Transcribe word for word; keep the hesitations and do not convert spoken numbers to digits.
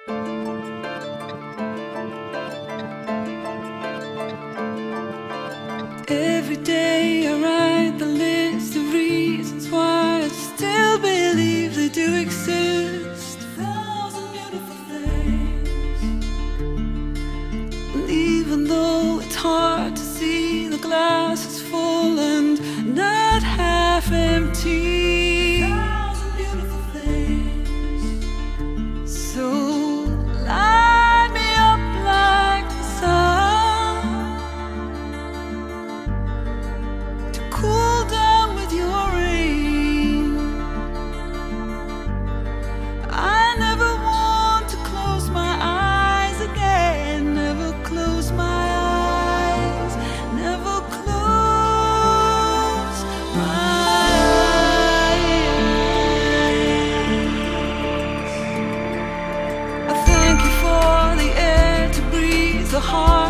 Every day I write the list of reasons why I still believe they do exist. A thousand beautiful things. And even though it's hard to see, the glass is full and not half empty. A thousand beautiful things. So light me up like the sun, cool down with your rain. I never want to close my eyes again. Never close my eyes. Never close my eyes. I thank you for the air to breathe, the heart